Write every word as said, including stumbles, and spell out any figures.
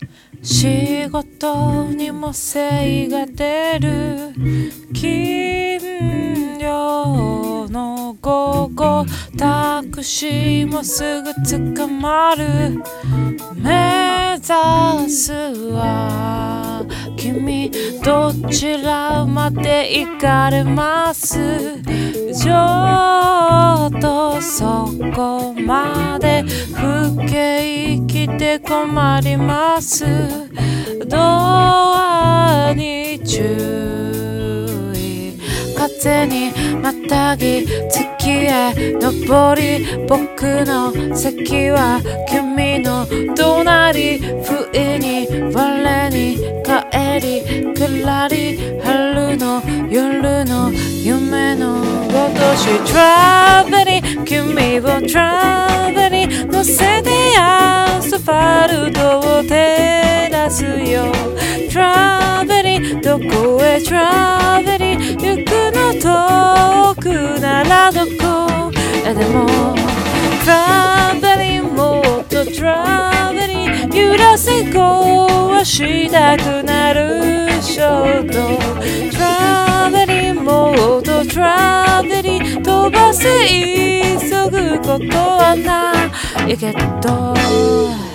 仕事にも精が出る金曜の午後、タクシーもすぐ捕まる。目指すは君、どちらまで行かれます？ちょっとそこまで不景気で困ります。ドアに注意、風にまたぎ月へ登り、僕の席は君の隣、不意に我に帰り、くらり春の夜の夢のごとし、トラベリー君をトラベリー乗せてアスファルトを照らすよ。トラベリーどこへトラベリー行くの、遠くならどこへでもトラベリー、もっとトラベリー揺らせ壊したくなる衝動。トラベリーもっとトラベリー飛ばせ急ぐことはないけど